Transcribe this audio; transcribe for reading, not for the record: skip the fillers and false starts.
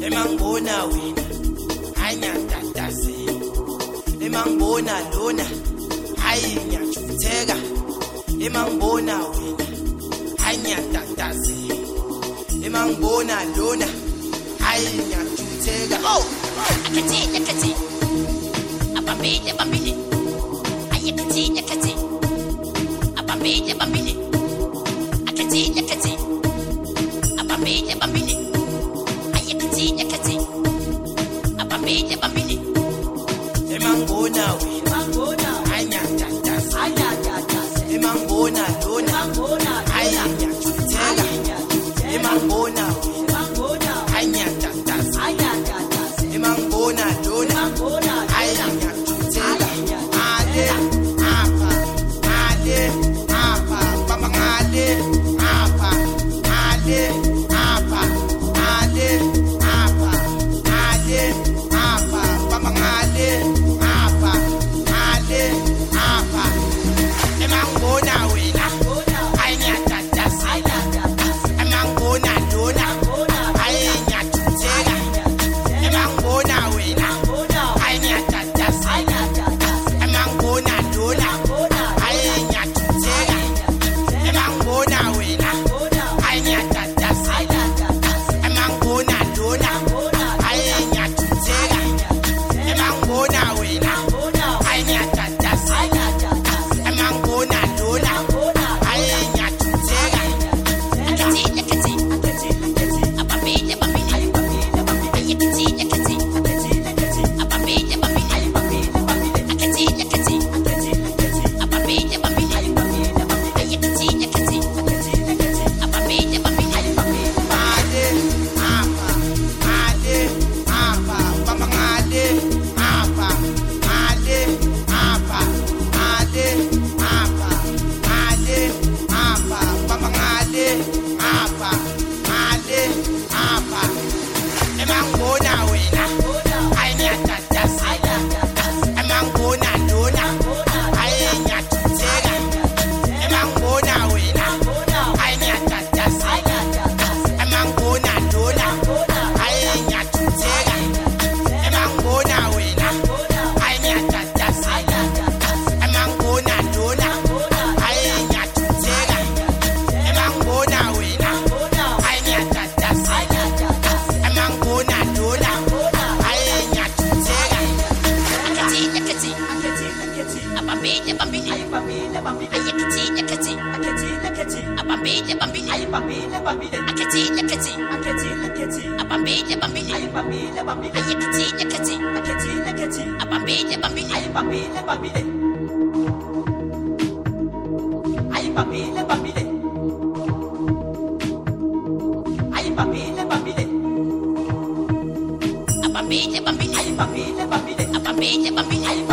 emangibona wena anyatatase emangibona lona hayi ngiyajutheka emangibona wena anyatatase emangibona lona hayi ngiyajutheka akati abambile ayekati abambile akati abambile ayekati abambile emangibona wena anyatatase emangibona lona hayi ngiyajutheka emangibona wena anyatatase emangibona lona hayi ngiyajutheka ale apha baba ngale apha ale apha baba ngale apha emangibona wena hayi ngiyatatase emangibona lona hayi ngiyajutheka emangibona wena hayi ngiyatatase emangibona lona hayi ngiyajutheka emangibona wena hayi ngiyatatase emangibona lona hayi ngiyajutheka emangibona wena hayi ngiyatatase emangibona lona hayi ngiyajutheka abambile ayekati abambile akati abambile ayekati abambile ale apha baba ngale apha baba ngale apha emangibona wena hayi ngiyatatase emangibona lona hayi ngiyajutheka emangibona wena hayi ngiyatatase emangibona lona hayi ngiyajutheka emangibona wena hayi ngiyatatase emangibona lona hayi ngiyajutheka emangibona wena hayi ngiyatatase emangibona lona hayi ngiyajutheka abambile ayekati abambile akati abambile ayekati abambile